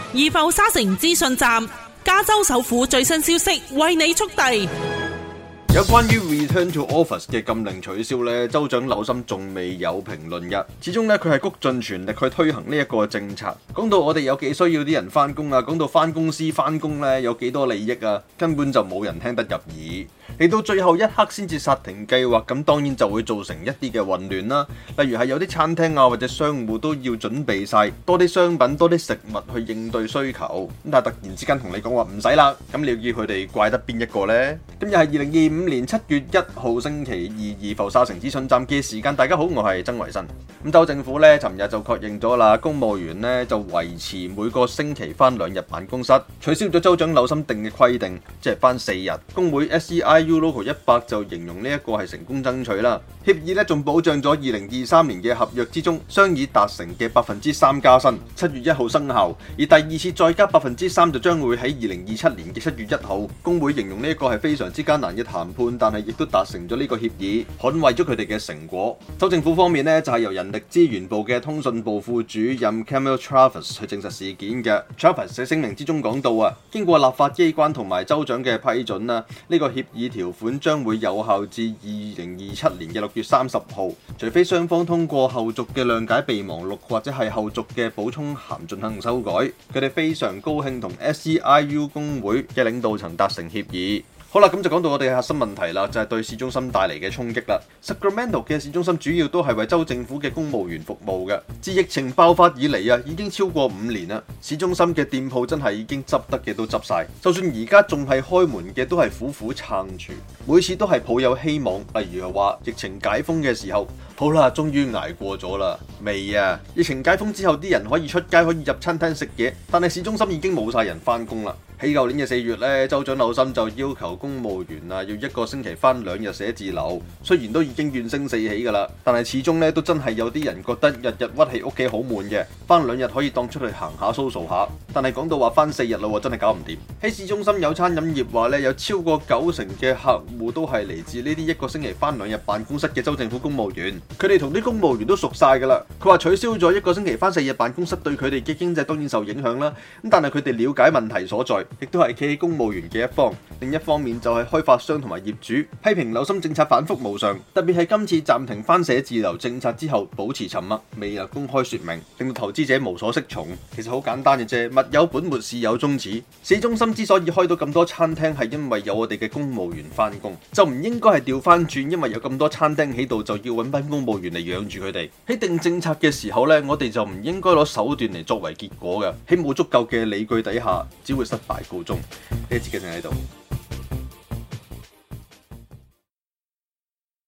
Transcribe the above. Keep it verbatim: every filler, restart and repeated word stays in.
易埠沙城資訊站，加州首府最新消息為你速遞。 有關於 Return to Office 嘅禁令取消咧，州長紐森仲未有評論嘅。始終咧，佢係谷盡全力去推行呢一個政策。講到我哋有幾需要啲人翻工啊，講到翻公司翻工咧有幾多利益啊，根本就冇人聽得入耳。嚟到最後一刻先至剎停計劃，咁當然就會造成一啲嘅混亂啦。例如係有啲餐廳啊或者商戶都要準備晒多啲商品、多啲食物去應對需求。咁但係突然之間同你講話唔使啦，咁你要叫佢哋怪得邊一個呢？今日係二零二五年七月一號星期二，易埠沙城資訊站嘅時間。大家好，我係曾維新。咁州政府咧，尋日就確認咗啦，公務員咧就維持每個星期翻兩日辦公室，取消咗州長紐森定嘅規定，即係翻四日。工會 S E I U Local 一百就形容呢一個係成功爭取啦。協議咧仲保障咗二零二三年嘅合約之中商議達成嘅百分之三加薪，七月一號生效。而第二次再加百分之三就將會喺二零二七年嘅七月一號。工會形容呢一個係非常之艱難嘅談判，但係亦都達成咗呢個協議，捍衛咗佢哋嘅成果。州政府方面呢，就係、是、由人力資源部嘅通訊部副主任 Camille Travis 去證實事件嘅。Travis 喺聲明之中講到啊，經過立法機關同埋州長嘅批准啦，呢、這個協議條款將會有效至二零二七年嘅六月三十號，除非雙方通過後續嘅諒解備忘錄或者係後續嘅補充函進行修改。佢哋非常高興同 S E I U 工會嘅領導層達成協議。好啦，咁就講到我哋嘅核心問題啦，就係、是、對市中心帶嚟嘅衝擊啦。Sacramento 嘅市中心主要都係為州政府嘅公務員服務嘅。自疫情爆發以嚟啊，已經超過五年啦。市中心嘅店鋪真係已經執得嘅都執晒，就算而家仲係開門嘅，都係苦苦撐住。每次都係抱有希望，例如話疫情解封嘅時候，好啦，終於捱過咗啦。未啊，疫情解封之後，啲人可以出街，可以入餐廳食嘢，但係市中心已經冇晒人翻工啦。喺舊年嘅四月咧，州長紐森就要求公務員啊，要一個星期翻兩日寫字樓。雖然都已經怨聲四起㗎啦，但係始終咧都真係有啲人覺得日日屈喺屋企好悶嘅，翻兩日可以當出去行下 social 下。但係講到話翻四日啦，真係搞唔掂。喺市中心有餐飲業話咧，有超過九成嘅客戶都係嚟自呢啲一個星期翻兩日辦公室嘅州政府公務員。佢哋同啲公務員都熟晒㗎啦。佢話取消咗一個星期翻四日辦公室對佢哋嘅經濟當然受影響啦。咁但係佢哋了解問題所在，亦都係企喺公務員嘅一方。另一方面就係開發商同埋業主批評紐森政策反覆無常，特別係今次暫停翻寫字樓政策之後保持沉默，未有公開說明，令到投資者無所適從。其實好簡單嘅啫，物有本末事有終始。市中心之所以開到咁多餐廳，係因為有我哋嘅公務員翻工，就唔應該係調翻轉，因為有咁多餐廳喺度，就要揾班公務員嚟養住佢哋。喺定政策嘅時候呢，我哋就唔應該攞手段嚟作為結果嘅。喺冇足夠嘅理據底下，只會失敗告終。呢一節嘅就喺度。